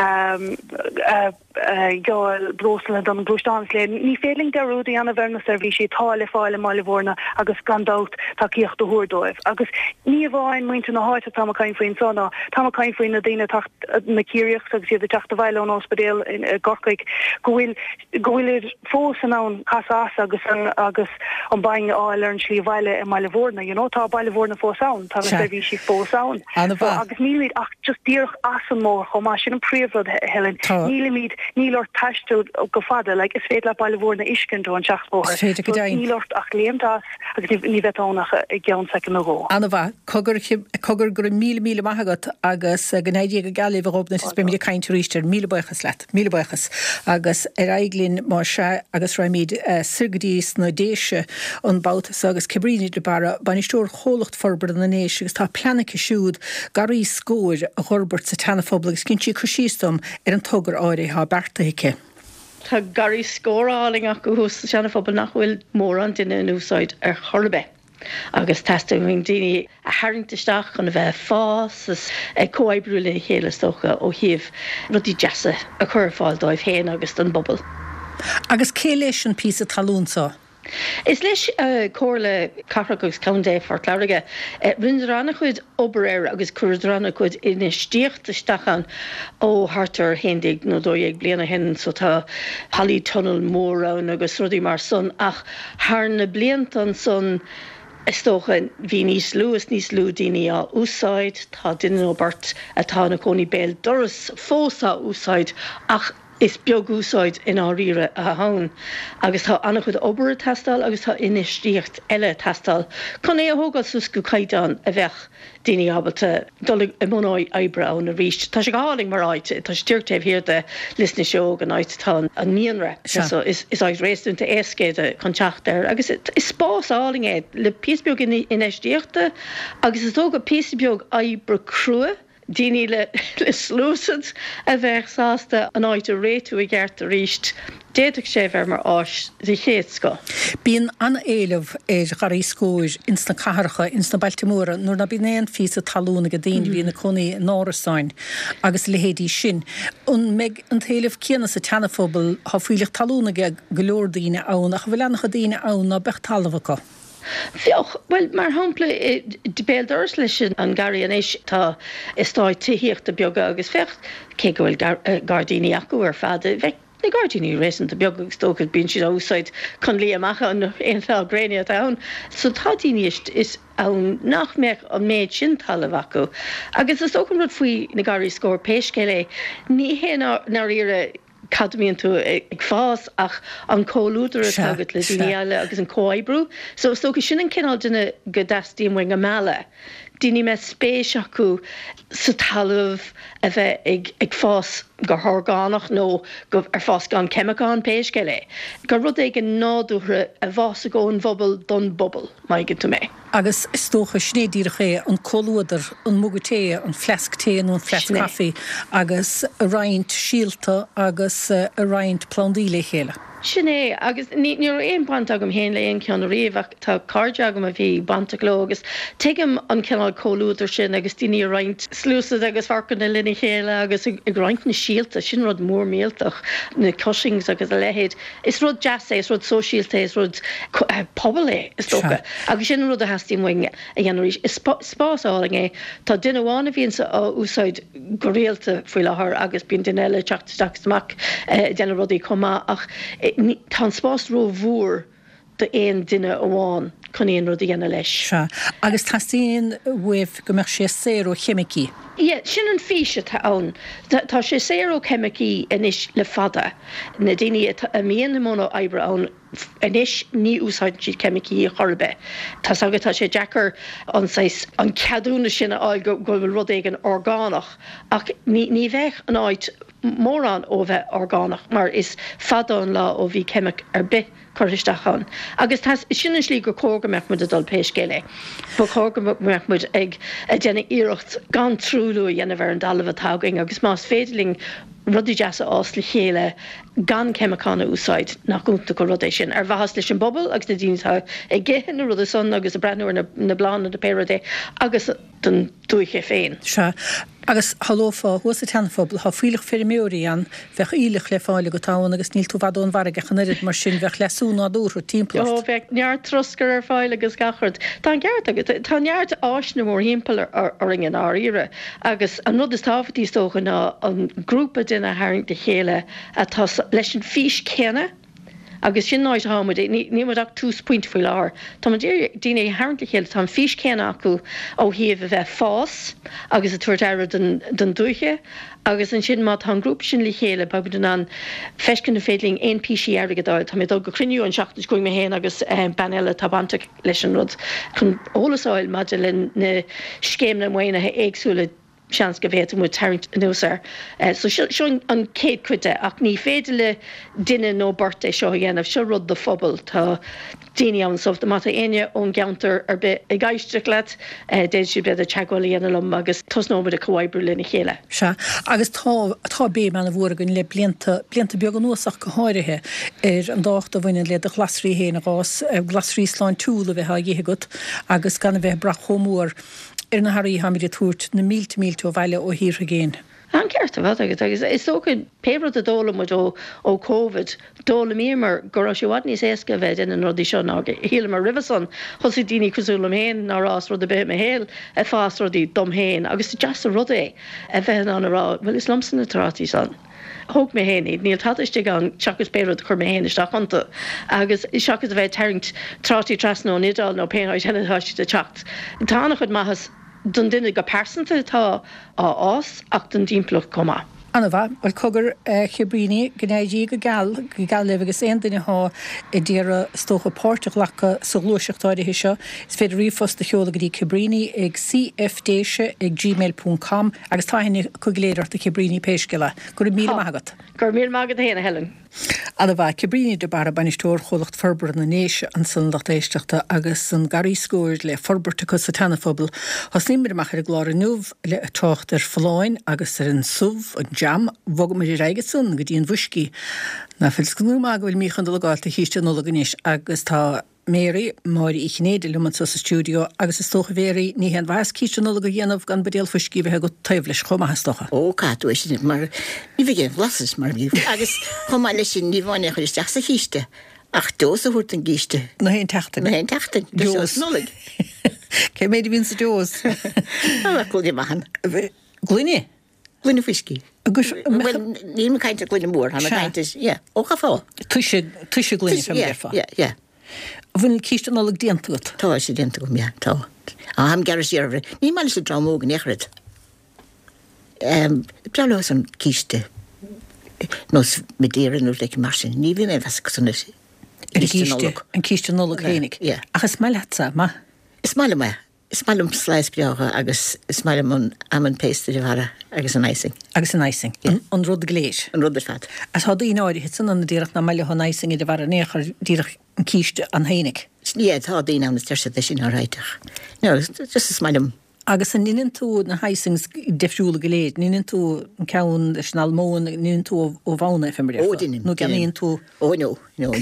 gáil brosla don brústáins le ní féidirling darúd anna bhena serví sé táile fáile baile mhórna agus gandát takeíocht a thuairdóibh. Agus ní bháin muinte na háite tá cain faoin sanna, tá cain faoin na daine na círeacht agus iad teachta bhaile an ospedéal in Gorcaig go bhfuil fós an ann casás agus an bain áil ar an slí bhaile in baile mhórna, tá baile mhórna fós ann, tá serví sí fós ann. Agus nílimid ach just díoch as an mór chomá sin an príomhrad Helen. Nílimid nílort taistú go fada, like is féit le bailile bhór na iscin do an seachbóir. Nílort ach léamdas agus ní bheitánach I gceann sa na ró. Anna bha, cogur gur míle maigat agus gnéidí go galibh robna is bimide caiint ríiste míle buchas leat, míle buchas agus aiglín mar se agus raimid sigadís na déise an bautas agus cebríní de bara banistúr cholacht forbar na néis agus tá planaice siúd garí scóir a chorbert sa tanafobal agus cinn si chusístom an tugur áirí ha bertahice. Tá garí scóráling ach go hús tanafobal nachhfuil mór an duine an úsáid chorbe. Agus testing daoine a haingteisteach chun bheith fás cóibrúla chéile stocha ó híomh rudí deasa a chur fáil dóibh héin agus an bobbal. Agus cé leis an pí a talúnsá? Is leis cóirla carragus candé fort leige rindrana chuid obair agus cuadrana chuid ina stíochtaisteachan ó hartar hendig nó dóigh bliana hen so tá palí tunnel mórrán agus rudí mar son ach haar na bliantan son Istócha bhí níos lú daoine á úsáid tá duine ó bart atá na cónaí béal doras fósa úsáid ach is beag úsáid in áíre a hán. Agus tá annach chud obair testal agus tá inistíocht eile testal. Chun é a thógáil sus go caiidán a bheith daoine ábalta dul I mnáid ebre na ríist. Tá sé gáling mar áit, tá sé tíirtéibh hir de lisna seo an áit tá an níonra. So is áid rééisúnta éascéide chun teachtar. Agus is spás áling é le píosbeag inistíochta agus is tóga píosbeag ebre crua. Díine le slúsad a bheith sásta an áid a réitú I gceart a ríist. Déadach sé bhar mar áis dí chéad sco. Bíon an éileh garí scóir insna caharcha, insna Baltimóra, nuair na bíon éon fís a talúna go daon bhí na conaí nárasáin agus lehéadí sin. Un meid an taobh céanna sa tanafobal tha fuileach talúna go leor daoine ann, ach bhfuil anach daoine ann na bech talmhacha. Fioch, well, mar hampla de béaldars leis an garí an éis tá istáid tíhíocht a beaga agus fecht cé go bhfuil gardíní acu ar fada bheith na gardíní rééis a beag agus tógad bíon siad úsáid chun lí amachcha an éonfeil gréine ann. So tá daoine is ann nach meach an méid sin talamh acu. Agus is tógan rud faoi na garí scór péiscéile, ní hé ná ire cadmíonn tú ag fás ach an cóúdar a tagad le daoine agus an cóibrú. So go sin an cinál duine go dastíon mhaing a meala. Daoine me spéis acu sa talamh a bheith ag fás gur thorgánach nó go ar fás gan chemicán péiscéile. Gur rud ag an nádúthra a bhás a gón bhobal don bobbal, maigid tú mé. Agus istócha snédíirech é an cóúdar an mugaté an flesk té nó an flesk café agus a roiint síalta agus a roiint plandíle chéile. Sinné agus ní éon bant agam héin le on cean riomh tá cardide agam a bhí bantaló agus tuigim an cinál cóúidir sin agus daoine roiint slúsad agus farcan na linne chéile agus ag roiint na síalta sin rud mór méaltach na cosings agus a lehéad. Is rud jazz is rud sóisialta is rud pobl é is tócha. Agus sin rud a hastíon mhaing a dhéanarí is spásáling é tá duine bhána bhíonn sa úsáid go réalta faoi lethir agus bíon duine eile teachtamach déanana rudaí comá ach tá spás ró bhór de éon duine amháin chun éon rud a dhéana leis. Agus tá síon bhuih go meach sé séir ó chemicí. Sin an físe tá ann. Tá sé séir ó chemicí inis le fada. Na daoine a míon móna ebre ann inis ní úsáid siad chemicí chorbe. Tás agad tá sé Jackar an ceadúna sinna áil go bhfuil rud ag an orgánach ach ní bheith an áid mórrán ó bheith orgánach mar is fadán lá ó bhí chemic ar bith chuiristeachán. Agus sin slí gur cógameach mud a dul péiscéile. Ba cógameach mud ag a déanana iirecht gan trúlú dhéanamh ar an dalamh tágaing agus más féidirling rudí deasa ás le chéile gan chemicána úsáid nach gúnta go rudéis sin. Ar bhas leis an bobbal agus na dínitá ag ggéhan rud a son agus a breúir na blána de péradé agus den dúiche féin. Agus hallófa huasa tanfobal ha fuileach ferméí an bheith ílech le fáile go táin agus níl tú bhadón warige chanéid mar sin bheith leúna dúr timppla. Bheith neart troscar ar fáile agus gachard. Tá neart áisna mór himmpel ar ingen áíre agus an rud is táfatí tócha ná an grúpa duine haing de chéile a tá leis an fís chéine agus sin náid hámid níach tús point foiil ár. Tá dína háintla chéile tá fís céna acu ó híomh bheith fás agus a tuair air den dúiche, agus an sin má tá grúp sin lí chéile ba den an fescin na fédling ein PC airgadáil, Tá mé dul go cruniú an seachtas going mé héin agus ban eile tabanta leis an rud chun ólasáil maidir le na scéim na mhainethe éagsúla seans go bhéit mu tarint nósar. So seo an céad cuide ach ní féidir le duine nó birthday seo dhéanamh seo rud do phobal tá daine an soft mata aine ón geantar ar bit i gaiisteach leat déad si bed a teagháil dhéanam agus tosnóid a chohaibbrú lena chéile. Se agus tá bé mena bhór gon le blianta beag an nuasach go háirithe an dácht a bhaine le a glasrí héna gás glasrí sláin túla bheith ha dhé gut agus gan bheith brach chomór na haí haidir túirt na míl ó bhaile ó hir géin. An ceart a bheit agus is so go pebra a dóla mu ó COVID dóla mímar go seohhad níos éca bheith in an rodí seo híle mar rivason thosí daoine cosúla héin nárás rud a bit me héil a fás rodí dom héin agus jazz a rud é a bheith an rá bhfuil is lomsan na trátí san. Hoog me hénig, níl táiste an seachas béad chur mé héine staachanta, agus is seachas a bheith teirint trátí trasnó nidal nó péáid henatáiste de techt. Tána chud maithas don duine go persanta tá ás ach don dímploch comá. Anna bha, ar cogur chibríní gnéidí go gal leh agus éon duine há i ddíra stócha páirteach lecha sa glúiseachtáide seo, is féidir rífosta cheola go dtí chibríní ag cfdéise ag gmail.com agus táhaine chugiléidirta chibríní péisceile. Gur mí mágad. Gur mí mágad héna Helen. Anna bha, chibríní de bara banistóir cholacht forbar na néise an san latéisteachta agus san garí scóir le forbarta cos sa tanafobal, has nímir machar a gláir nuh le a tácht ar fláin agus ar an suv an jam bhogam mar réige san go dtíon bhuiscí na fillscnú má bhfuil míchan do legáilta híiste nóla ganíis agus tá Mary Mari i chnéidir luman sa stúdio agus is tócha bhéirí ní hen bhas cíiste nóla go dhéanamh gan badéal fuiscí bheitthe go taobh leis chomá stocha. Ó catú sin mar ní bhíh bhlasas mar bhí agus chomá lei sin ní bháine chuir isteach sa híiste ach dós a thuirt an gíiste. Na hén teachtain. Na hén teachtain. Dós nólaigh. Cé méidir bhín sa dós. Ná cúige mahan. Glúine? Glúine fuiscí. Ní me caiinte glúine mór, hanna caiintes, ó cha fá. Tuise glúine sem defa. Ja. Bhfuil cíiste nóla déantúat. Tá sé déanta gom, tá. A ham gar séirhre, ní mai sé drámógan échrid. Bralós an cíiste. Nos me déireanú le mar sin, ní bhí mé bheas go sanna an cíiste nóla chénig. Agus mai leatsa, ma? Is mai me. Is mailum slice beaga agus is mailum an paste de vara agus an icing. Agus an icing. An rud gléis. An rud fat. As had í náid hit san an dírach na meile hon icing i de var néchar dírach an cíiste an hénig. Ní tá dí an terse de sin áreiteach. No, just is mailum. Agus an nín tú na icings defriúla goléid, nín tú an ceann leis an almón, nín tú ó bhána efemir. Ó, dín. No gan nín tú. Ó, no.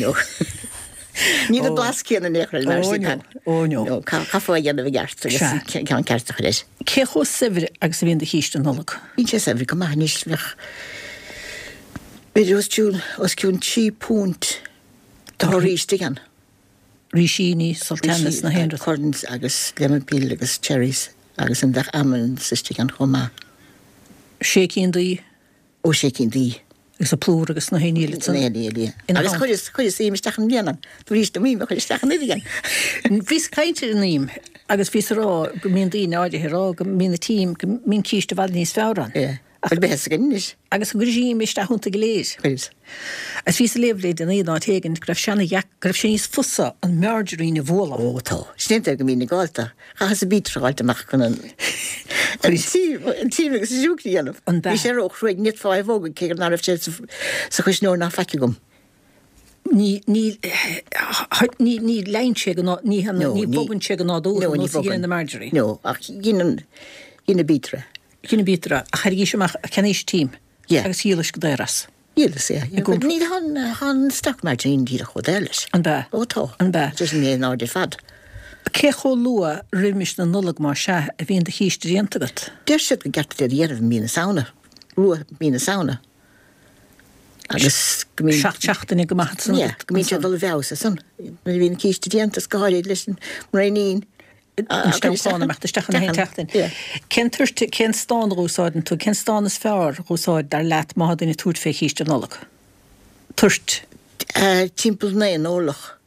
Ní a blas céan an échrail mar sin tan. Ó, no. Cafa dhéanamh gart agus cean ceartach leis. Cé chó sifir agus a bhíon de híiste nólag? Bhín sé sifir go maith níos bheith. Beidir os ciún 3 púnt tá ríiste gan. Rísíní, sultanas na héanrad. Cordons agus lemon peel agus cherries agus an bheith amman siste gan chomá. Sécín dí? Ó sécín dí. Agus a plúr agus na héníile. Agus chuidir íimistechan bhéanam, tú ríiste mí a chuidirstechan idigan. Vís caiintir an íim, agus vís rá go míon dí náidir rá go mína tím go mín cíiste bhil níos fearran. Ach behes gan níos. Agus go ríim is hunta goléis. As vís a lévléid an éad átégan greibh sena greibh sé níos fusa an margarine bhóla. Ó tá, snénta go mína gáilta. Chas a bítraáilta meach chun an tíim agus siúclí anmh. Bhí sé ó chruig nit fáid bhógan cé nar sé sa chuis nóir ná feice gom. Ní lein sé ní bogan sé an nádó ní na margarine. No, ach gine bítre. Cine bítra a chairgí semach a cenéis tím agus hílas go déras. Hílas sé. Ní han stock margarine díad a chud eiles. An bá. Ó tá. An bá. Just ní náidir fad. Cé chó lua rimis na nulag má se a bhíon de híiste díantagat? Deir siad go gart de dhéanamh mína sauna. Lua mína sauna. Agus seachtainna go maithe san. Go mín sé bhil bheasa san. Mar bhíon cíiste díantas go háirid leis an mraín. An stemsána meachta stechan hén teachtain. Cén stán rúsáidin tú, cén stán is fearr rúsáid dar leat má duine túd fé híiste nólag. Tuirt timppel na an ólach.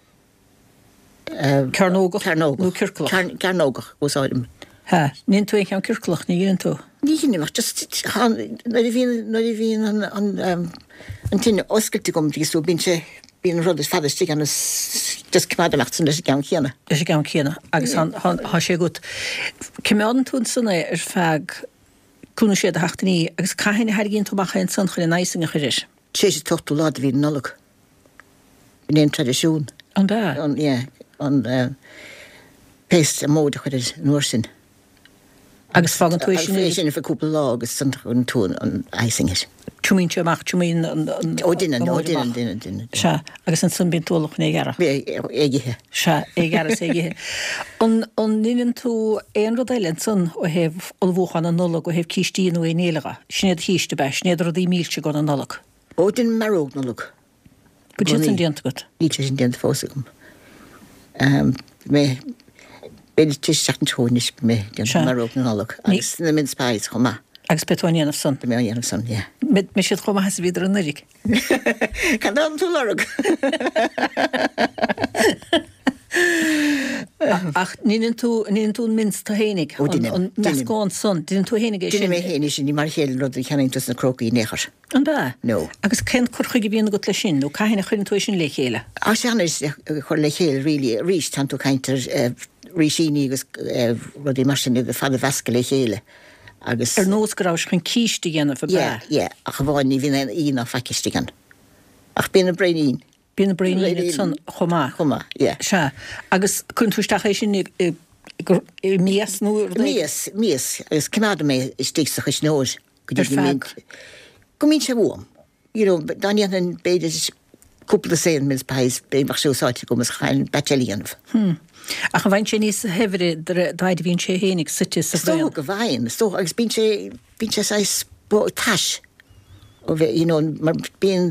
Carnógach nó Kirklach. Carnógach úsáidm. Ha, nín tú an Kirklach ní dhéann tú. Ní mar just na bhíon an tíine oscailte gom díú bín rud is fadastí an just cumadaach san leis gan chéanana. Leis gan chéanana agus há sé gut. Cimán tún sanna feag cúna sé a hachtaní agus caihanna hairginn túach an san chuil naising a chuidir. Sé sé tochtú lád bhí nolog. Bhí éon tradiisiún. An bá? An péist a móda chuidir nuair sin. Agus fágan tú sin fa cúpla lá agus san an tún an eisingis. Túmín teach túmín Duine. Se agus an sun bín túlach na gara. Éigithe. Se é gara égithe. An níann tú éon rud eile san ó heh olbhúchan an nolog ó heh cístíú é nélaga. Snéad híiste be, snéad rud í mílte go an nolog. Ó din marróg nolog. Bud sin dianta go. Ní sin dianta fósa gom. Beidir tí seachtain tónis mé marróg na nolog. Agus na min spáis chomá. Agus betóíanamh san. Mé dhéanamh san, yeah. Mé siad chomá has viidir an nurig. Can dá tú lerug. Ach níann tú minsta hénig an meascáin san, díann tú hénig é sin. Díine mé hénig sin ní mar chéil rud cheantas na crocaí néchar. An bá? No. Agus cén chuige bíonna go le sin, nó caihanna chuinn tú sin le chéile. Á seanna chuir le chéil ríist tan tú caiintar rísíní agus rudí mar sin a fada bhesca le chéile. Agus nósgrás chun cíiste dhéanamh a bá. Yeah, ach bháin ní bhíon íon á feiciiste gan. Ach bína breín. Bína breín san chomá. Chomá, yeah. Se, agus chun túisteach é sin mías nó? Mías, agus cynnáda mé is stíach is nóir. Go mín se bhám. Daníon an beidir cúpla sé mins pais béach seúsáte go mas chain betelíanamh. Ach a bhain sé níos hefri daid bhín sé hénig site sa bhil. Stó go bhain, agus bín sé sais táis. Mar bín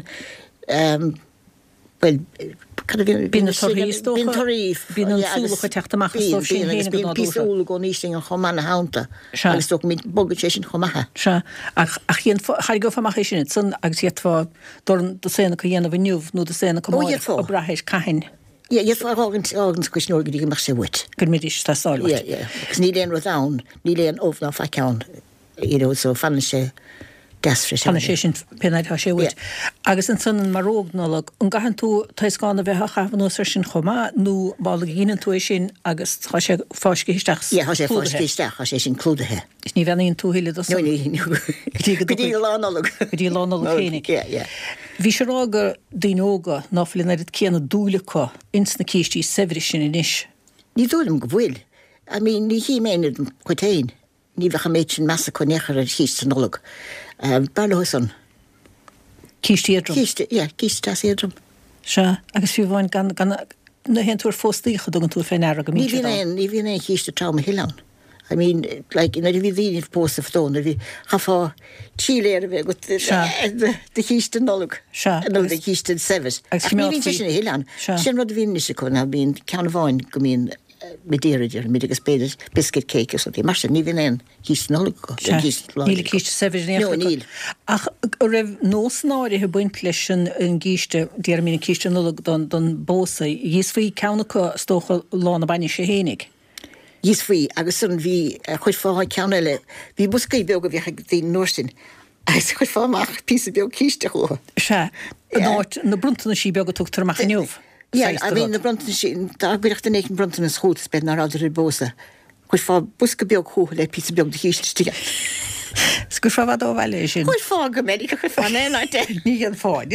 bín toríf bín an súlacha teachtamach bín písúla go níosing an chomána hánta agus tó mí bogad sé sin chomathe. Se ach chéan chair go famach sin san agus iadfá do séna go dhéanamh nniuh nó do séna go ó brathis caiin. Iad fá ágans go snúir go dtí mar sé bhuit. Gur midis tá sáil. Gus ní léon rudán, ní léon óbhná feicán so fanna sé desfri. Fanna sé sin penaid sé bhuit. Agus an san marógnálag an gahan tú táis gána bheith chafanú sin chomá nó bála gíanaan tú sin agus tá sé fáisce histeach. Tá sé fáisce histeach sé sin clúdathe. Is ní bhenaíon tú hiile Dí lánálag. Dí lánálag chénig. Bhí sé rágur daóga náflin ar céanna dúlacha insna cíistí sehri sin inis. Ní dúlam go bhfuil. Ní hí méad chutéin. Ní bhecha méid sin measa chu nechar ar híiste nólag. Barlósan. Cíistí éadrom? Cíiste éadrom. Se, agus fiú bháin gan na hen túair fóstícha dogan túair féin air go mí. Ní bhíon é cíiste trauma hilán. Na bhí dhíanamh pósta ftóna, bhí chafá tíléir bheith go de cíiste nólag. nó de cíiste sevis. Bhín sin hilán. Sin rud bhíon is chun a bhín ceanna bháin go mín medéidir mí agus beidir biscuit cake so tí mar ní bhíon éon cíiste nólag go. Níl cíiste sevis níl. Ach raibh nósnáirithe buint leis an gíiste déar mína cíiste nólag don bósa, dhís faoi ceannacha stócha lána baine sé hénig. Dhís faoi agus san bhí chuid fáid ceanna le bhí buscaí beag go bhíocha dtí nóirsin. Agus chuid fáach pí beag cíiste chu. Se, na bruntainna sí beag go tuchttar amach inniuh. A bhíon na brontain sin bíachta nécin brontain na schútas be na ráidir bósa. Chuid fá busca beag chu le pí beag de cíiste. Sgur fá bhd óhhaile sin. Chuid fá go médica chu fána ní an fáid.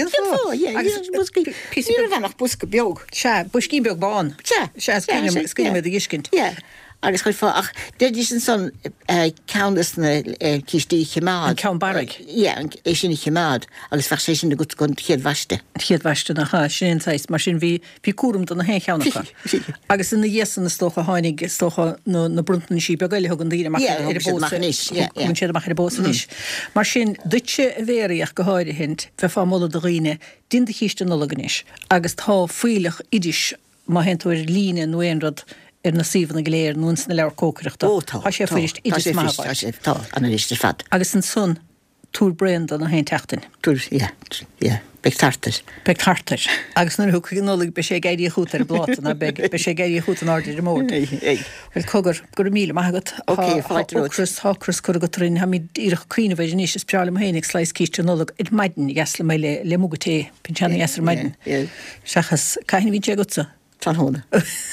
Pí bhenach busca beag. Se, buscí beag bán. Se scinine a dhiscint. Agus chuid fá ach déidir sin son ceannas na cíistí chemád. An ceann barag? É sin chemád agus fe sé sin na gut gon chéad bhaiste. Chéad bhaiste nach sin táis mar sin bhí cuam don na hé cheannacha. Agus in na dhéasan na stócha háinnig stócha na bruntain sí begaile thugann díine séach ar bósanis. Mar sin dute a bhéiríach go háide hint fe fá móla do riine din de cíiste nolaganis agus tá fuileach idir má henúir líne nuéonrad na síomhanna léir nús na leir cócaireachta. Tá sé fuist idir mábhaid. Tá an isiste fad. Agus an son túr brand an na hain teachtain. Túr, Betartar. Agus na thuca nóla be sé gaiirí chuútar blata na be sé gaiirí chuúta áidir de mór. Bhil cogur gur míle maigad hácras chu go trín ha mí íach cuioine bhéidir níos is preála hénig sleis cíiste nóla id maidin gasla mé le mugaté pinseanna gasar maidin. Seachas caiinna bhí tegutsa. Tanhóna.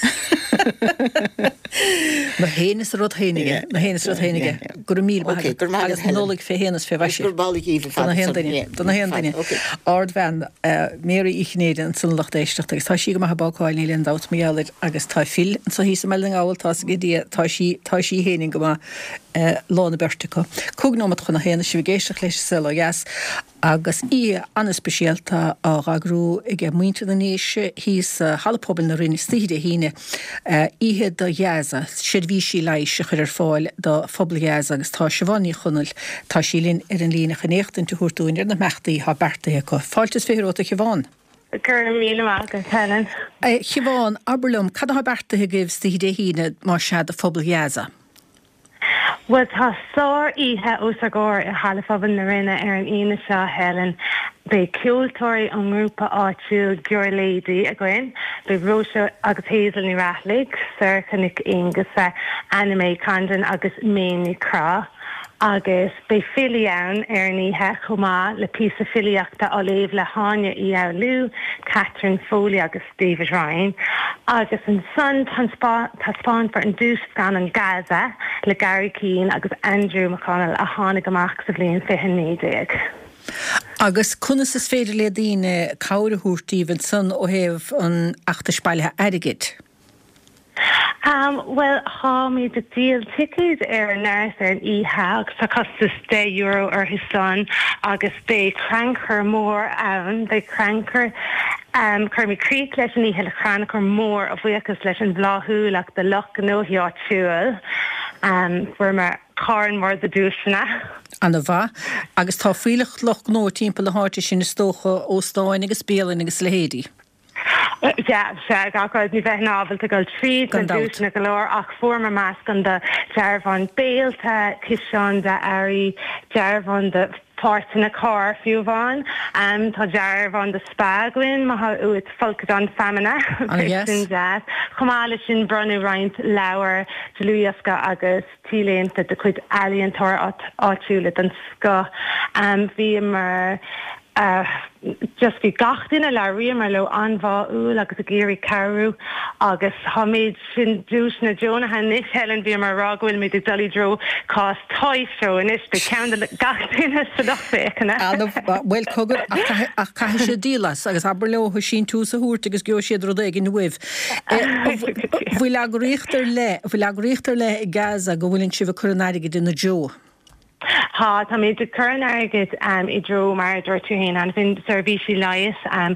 Na héananas rud héinige gur míl agus nólaigh fé héanas fé bhaisi. Gur bálaigh íomh Donna héandaine. Ard bhean méra íchnéide an san lachtéisteach agus tá sí go maithbááil íon dát méallir agus tá fil an sa hí sa melding áil tá dí tá sí héning go lána berrtacha. Cúgnómat chuna héana si bhgéisteach leis sela gas agus í anspecialta á ragrú ige muinte na níise hís hallpóbal na rinne stíide híine ihe do jaza sirví sí leis chuir fáil do phobal jaza agus tá sibhaní chunal tá sí linn an lína chanécht an túúirtúin na mechtaí ha bertaí go. Fáiltas féróta Chibháin. Gur míle agus Helen. Chibháin Aberlum cad ha bertaí gibh stíide híine mar se a phobal jaza. Well, tá sár ihe ús agóir a hallafabal na rinne an ina seo Helen. Bei ciúltóirí an grúpa áitiúil Gure Lady a gin, bei Róise agus Hazel ní Rathlig, Sercanig Ingus anime Condon agus Méni Crá. Agus bei filián níthe chumá le písa filiachta oléh le háine í Lou, Catherine Foley agus David Ryan. Agus an son taspáin for an dús gan an Gaza le Gary Keane agus Andrew McConnell a hánig amach sa bblion 2019. Agus cunas is féidir le dtíine cáir húrtíhann son ó héamh an achtaspáilethe airigid. Well, ha me the deal tickets an nurse an e-hag sa costas €10 ar his son agus they crank her more they crank her Kermi Creek leis an ihe le crank her more of wekas leis an bláthú like the luck no hiá túil for my car more the dúsna. Anna bha, agus tá fuileach loch nó timp le háirte sin stócha ó stáin agus béalainn agus lehédi. Ja, sé gaáid ní bheith nábal a go tríd an dúsna go leir ach forma más gan de dearbhan béalta ciseán de airí dearbhan de páirtainna cá fiúháin tá dearbhan de spagwin má uit folcad an famina sin jazz chumála sin brunú roint leabhar deluasca agus tíléanta de chuid alíontóir áitiúla an sco bhí mar just bhí gachtainna le riamar le anmhá úil agus a géirí carú agus thoméid sin dúsna Jonathan níos Helen bhí mar rághfuil méid ag dulí dro cás toiseo in is be ceann gachtainna sa dochféicna. Well cogur ach cai sé dílas agus Aberleo chu sin tú sa húirt agus geo siad rud in nuibh. Bhfuil agríochtar le i Gaza go bhfuilinn si bh chunaige duna Jo. Ha, tá mé de current agad I dro mar dúir tú héin an fin servisi lais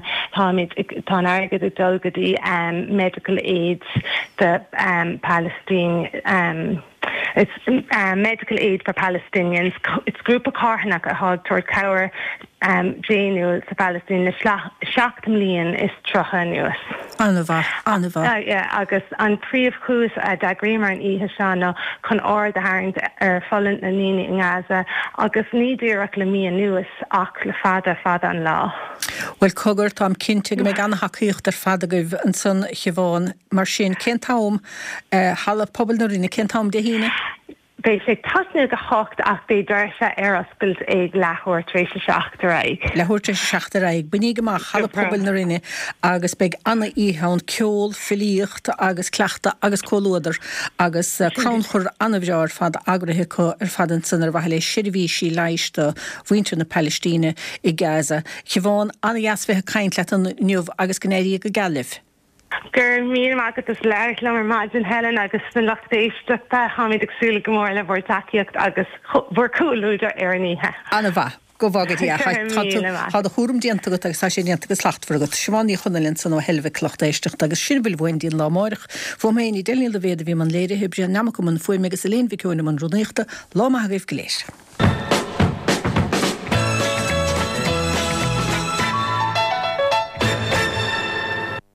tá agad ag dulgadí medical aids de Palestine it's medical aid for Palestinians. It's group of carhanach a hog toward cower Januel sa Palestine le seachtam líon is trocha nuas. Anna bha. Yeah, agus an príomh chús a dagrémar an ihe seánna chun áir de haint ar fallant na níine in Gaza agus ní dúireach le míon nuas ach le fada an lá. Well cogur tám cinnte go mé gan haíocht ar fada goibh an san Chibháin mar sin centám halla pobl na rinne centám de híine? Bei sé tasnú go hocht ach bé dúirse ar oscailt ag lethúir trééis seachtaráig. Lethúir trééis seachtaráig, buní goach chala pobl na rinne agus beag anna íthán ceol, filíocht agus cleachta agus cólódar agus cránchur anna bhreáir fad agrathe ar fadan san ar bhaile sirví sí leiste bhainte na Palestíne I Gaza. Chibháin anna jasbethe caint le an nuamh agus gnéirí go galibh. Gur míle mágad is leir le mar maidin Helen agus fan lachtéisteachta haid agsúla go mór le bhór takeíocht agus bhór coolúidir ar níthe. Anna bha. Go bhagad í a chúm díanta go agus sé díanta agus slachtfar go seáí chunalinn san ó helbh clochtéisteach agus sinbhil bhin dín lámáireach fó mé í déil le bhéad bhí man léire hebbre namach go man foiim agus a léon bhíúna man runnéachta lá a raibh goléis.